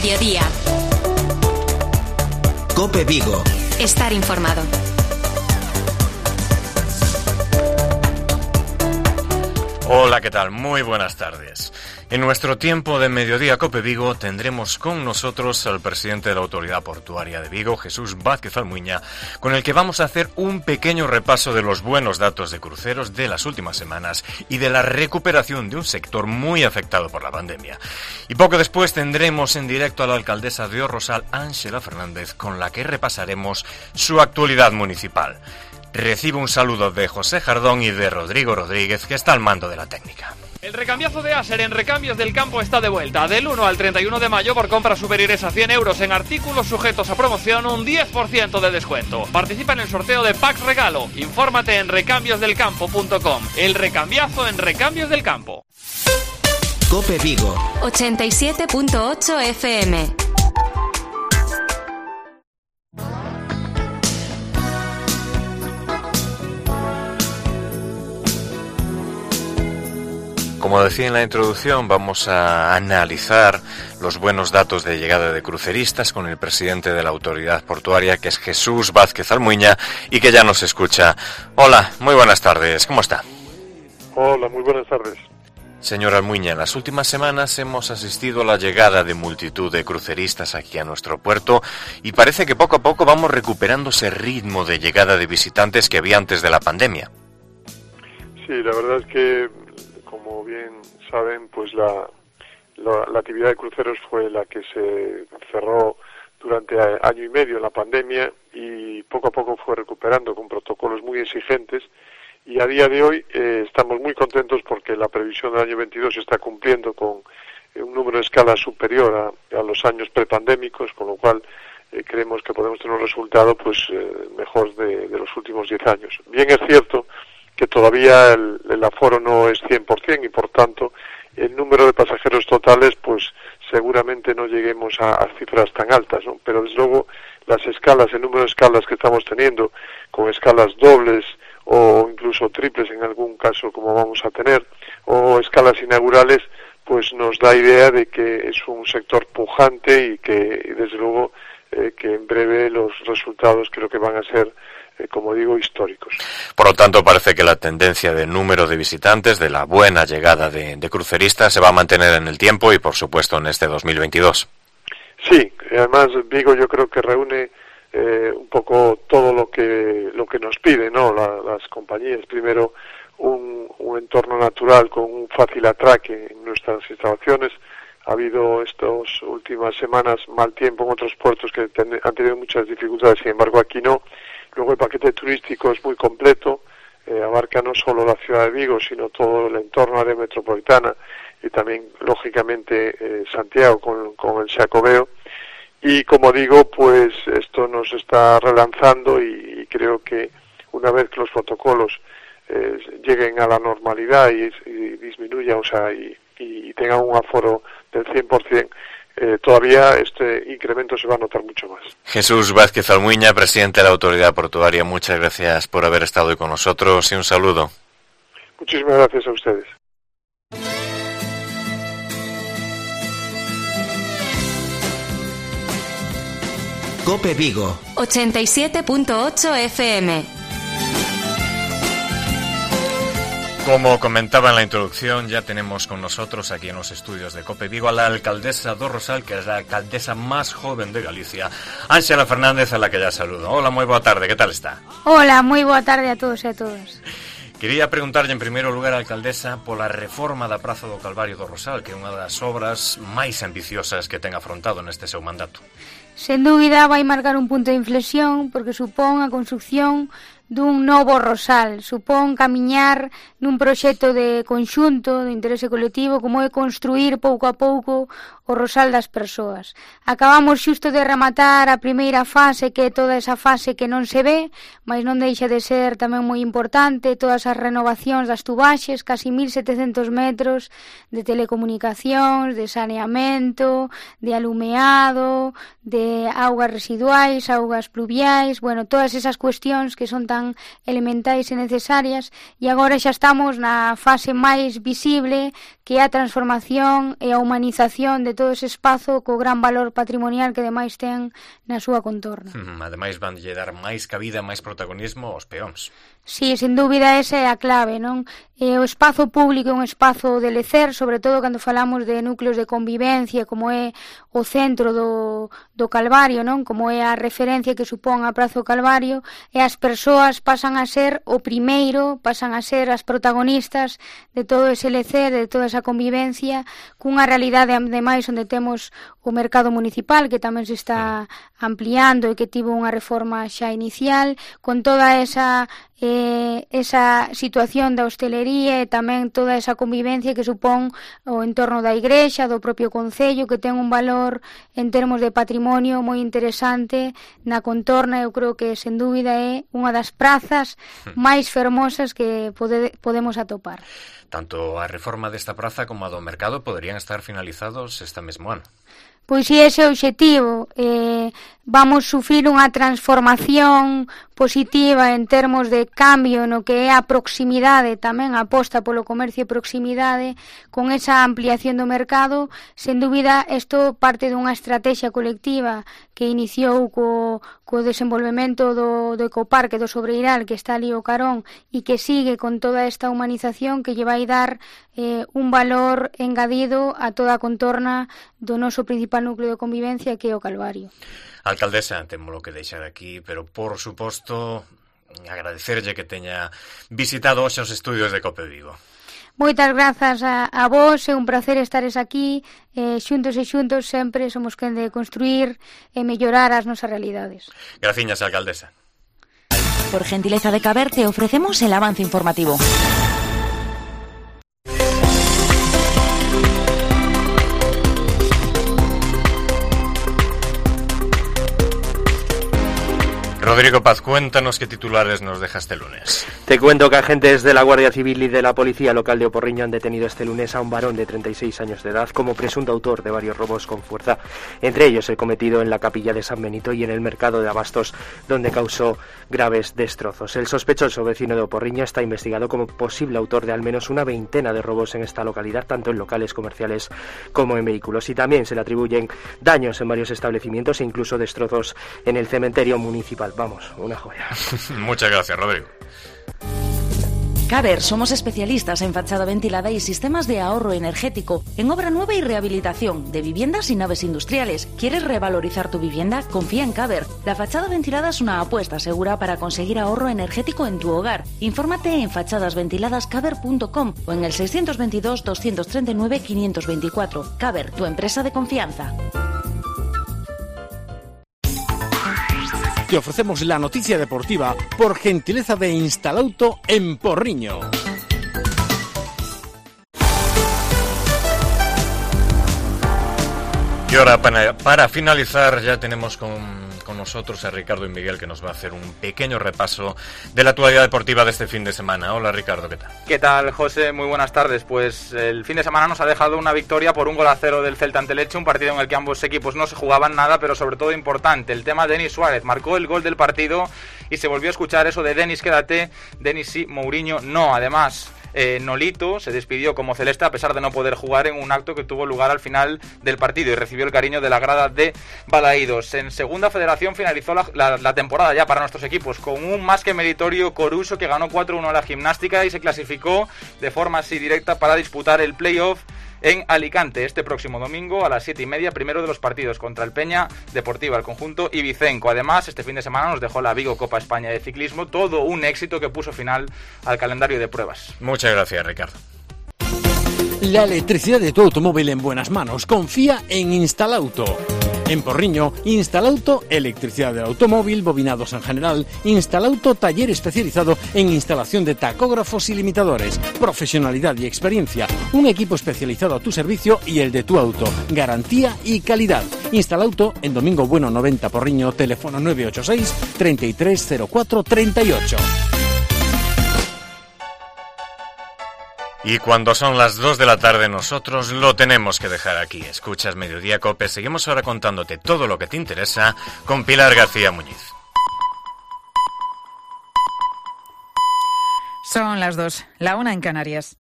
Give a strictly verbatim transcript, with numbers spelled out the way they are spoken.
mediodía. COPE Vigo. Estar informado. Hola, ¿qué tal? Muy buenas tardes. En nuestro tiempo de mediodía COPE Vigo tendremos con nosotros al presidente de la Autoridad Portuaria de Vigo, Jesús Vázquez Almuiña, con el que vamos a hacer un pequeño repaso de los buenos datos de cruceros de las últimas semanas y de la recuperación de un sector muy afectado por la pandemia. Y poco después tendremos en directo a la alcaldesa de O Rosal, Ángela Fernández, con la que repasaremos su actualidad municipal. Recibe un saludo de José Jardón y de Rodrigo Rodríguez, que está al mando de la técnica. El recambiazo de Aser en Recambios del Campo está de vuelta. Del uno al treinta y uno de mayo, por compras superiores a cien euros en artículos sujetos a promoción, un diez por ciento de descuento. Participa en el sorteo de Packs Regalo. Infórmate en recambios del campo punto com. El recambiazo en Recambios del Campo. COPE Vigo. ochenta y siete punto ocho F M. Como decía en la introducción, vamos a analizar los buenos datos de llegada de cruceristas con el presidente de la Autoridad Portuaria, que es Jesús Vázquez Almuiña, y que ya nos escucha. Hola, muy buenas tardes, ¿cómo está? Hola, muy buenas tardes. Señor Almuiña, en las últimas semanas hemos asistido a la llegada de multitud de cruceristas aquí a nuestro puerto y parece que poco a poco vamos recuperando ese ritmo de llegada de visitantes que había antes de la pandemia. Sí, la verdad es que, como bien saben, pues la, la, la actividad de cruceros fue la que se cerró durante año y medio en la pandemia y poco a poco fue recuperando con protocolos muy exigentes, y a día de hoy eh, estamos muy contentos porque la previsión del año veintidós se está cumpliendo con eh, un número de escalas superior a, a los años prepandémicos, con lo cual eh, creemos que podemos tener un resultado pues eh, mejor de, de los últimos diez años. Bien es cierto que todavía el, el aforo no es cien por ciento y por tanto el número de pasajeros totales pues seguramente no lleguemos a, a cifras tan altas, ¿no? Pero desde luego las escalas, el número de escalas que estamos teniendo, con escalas dobles o incluso triples en algún caso como vamos a tener, o escalas inaugurales, pues nos da idea de que es un sector pujante y que y desde luego eh, que en breve los resultados creo que van a ser, eh, como digo, históricos. Por lo tanto, parece que la tendencia de número de visitantes, de la buena llegada de, de cruceristas, se va a mantener en el tiempo y, por supuesto, en este dos mil veintidós. Sí, además Vigo yo creo que reúne eh, un poco todo lo que lo que nos piden, ¿no? La, las compañías. Primero, un, un entorno natural con un fácil atraque en nuestras instalaciones. Ha habido estas últimas semanas mal tiempo en otros puertos que ten, han tenido muchas dificultades, sin embargo aquí no. Luego el paquete turístico es muy completo, eh, abarca no solo la ciudad de Vigo, sino todo el entorno área metropolitana y también, lógicamente, eh, Santiago con, con el Xacobeo. Y como digo, pues esto nos está relanzando y, y creo que una vez que los protocolos eh, lleguen a la normalidad y, y disminuyan, o sea, y, y tengan un aforo del cien por ciento, eh, todavía este incremento se va a notar mucho más. Jesús Vázquez Almuiña, presidente de la Autoridad Portuaria, muchas gracias por haber estado hoy con nosotros y un saludo. Muchísimas gracias a ustedes. COPE Vigo. ochenta y siete punto ocho F M. Como comentaba en la introducción, ya tenemos con nosotros aquí en los estudios de COPE Vigo a la alcaldesa de O Rosal, que es la alcaldesa más joven de Galicia, Ángela Fernández, a la que ya saludo. Hola, moi boa tarde, que tal está? Hola, moi boa tarde a todos e a todas. Quería preguntarlle en primeiro lugar á alcaldesa pola reforma da Praza do Calvario do Rosal, que é unha das obras máis ambiciosas que ten afrontado neste seu mandato. Sen dúbida vai marcar un punto de inflexión porque supón a construcción dun novo Rosal, supón camiñar nun proxecto de conxunto, de interese colectivo, como é construir pouco a pouco o Rosal das persoas. Acabamos xusto de rematar a primeira fase, que é toda esa fase que non se ve, mas non deixa de ser tamén moi importante, todas as renovacións das tubaxes, casi mil setecentos metros de telecomunicacións, de saneamento, de alumeado, de augas residuais, augas pluviais, bueno, todas esas cuestións que son tan tan elementais e necesarias, e agora xa estamos na fase máis visible, que é a transformación e a humanización de todo ese espazo co gran valor patrimonial que ademais ten na súa contorna. Mm, ademais van lle dar máis cabida, máis protagonismo aos peóns. Sí, sin dúbida esa é a clave, non? E o espazo público é un espazo de lecer, sobre todo cando falamos de núcleos de convivencia, como é o centro do, do Calvario, non? Como é a referencia que supón a Praza do Calvario, e as persoas pasan a ser o primeiro, pasan a ser as protagonistas de todo ese lecer, de toda esa convivencia, cunha realidade ademais onde temos o mercado municipal, que tamén se está ampliando e que tivo unha reforma xa inicial, con toda esa eh, esa situación da hostelería e tamén toda esa convivencia que supón o entorno da igrexa, do propio concello, que ten un valor en termos de patrimonio moi interesante na contorna. Eu creo que sen dúbida é unha das prazas máis fermosas que pode, podemos atopar. Tanto a reforma desta praza como a do mercado poderían estar finalizados este mesmo ano. Pois si ese é o obxectivo, eh, vamos sufrir unha transformación positiva en termos de cambio no que é a proximidade, tamén a aposta polo comercio de proximidade, con esa ampliación do mercado. Sen dúbida, isto parte dunha estrategia colectiva que iniciou co, co desenvolvemento do, do ecoparque do Sobreiral, que está ali o carón, e que sigue con toda esta humanización que lle vai dar eh, un valor engadido a toda a contorna do noso principal núcleo de convivencia, que é o Calvario. Alcaldesa, temos lo que deixar aquí, pero por suposto agradecerlle que teña visitado hoxe os estudios de Cope Vigo. Moitas grazas a, a vos, é un placer estares aquí, eh, xuntos e xuntos sempre somos quen de construir e mellorar as nosas realidades. Graciñas, alcaldesa. Por gentileza de Caber te ofrecemos el avance informativo. Rodrigo Paz, cuéntanos qué titulares nos deja este lunes. Te cuento que agentes de la Guardia Civil y de la Policía Local de Oporriño han detenido este lunes a un varón de treinta y seis años de edad como presunto autor de varios robos con fuerza, entre ellos el cometido en la capilla de San Benito y en el mercado de Abastos, donde causó graves destrozos. El sospechoso vecino de Oporriño está investigado como posible autor de al menos una veintena de robos en esta localidad, tanto en locales comerciales como en vehículos, y también se le atribuyen daños en varios establecimientos e incluso destrozos en el cementerio municipal. Vamos, una joya. Muchas gracias, Rodrigo. Caber, somos especialistas en fachada ventilada y sistemas de ahorro energético, en obra nueva y rehabilitación de viviendas y naves industriales. ¿Quieres revalorizar tu vivienda? Confía en Caber. La fachada ventilada es una apuesta segura para conseguir ahorro energético en tu hogar. Infórmate en fachadas ventiladas caber punto com o en el seiscientos veintidós, doscientos treinta y nueve, quinientos veinticuatro. Caber, tu empresa de confianza. Te ofrecemos la noticia deportiva por gentileza de Instalauto en Porriño. Y ahora, para, para finalizar, ya tenemos con, con nosotros a Ricardo y Miguel, que nos va a hacer un pequeño repaso de la actualidad deportiva de este fin de semana. Hola, Ricardo, ¿qué tal? ¿Qué tal, José? Muy buenas tardes. Pues el fin de semana nos ha dejado una victoria por un gol a cero del Celta ante Lecce, un partido en el que ambos equipos no se jugaban nada, pero sobre todo importante, el tema de Denis Suárez. Marcó el gol del partido y se volvió a escuchar eso de Denis, quédate, Denis sí, Mourinho no. Además, Eh, Nolito se despidió como celeste a pesar de no poder jugar en un acto que tuvo lugar al final del partido y recibió el cariño de la grada de Balaídos. En segunda federación finalizó la, la, la temporada ya para nuestros equipos con un más que meritorio Coruso, que ganó cuatro uno a la Gimnástica y se clasificó de forma así directa para disputar el playoff en Alicante este próximo domingo a las siete y media, primero de los partidos contra el Peña Deportiva, el conjunto ibicenco. Además, este fin de semana nos dejó la Vigo Copa España de Ciclismo, todo un éxito que puso final al calendario de pruebas. Muchas gracias, Ricardo. La electricidad de tu automóvil en buenas manos. Confía en Instalauto. En Porriño, Instalauto, electricidad del automóvil, bobinados en general. Instalauto, taller especializado en instalación de tacógrafos y limitadores. Profesionalidad y experiencia. Un equipo especializado a tu servicio y el de tu auto. Garantía y calidad. Instalauto, en Domingo Bueno noventa Porriño, teléfono nueve ocho seis, treinta y tres cero cuatro, treinta y ocho. Y cuando son las dos de la tarde nosotros lo tenemos que dejar aquí. Escuchas Mediodía Cope, seguimos ahora contándote todo lo que te interesa con Pilar García Muñiz. Son las dos, la una en Canarias.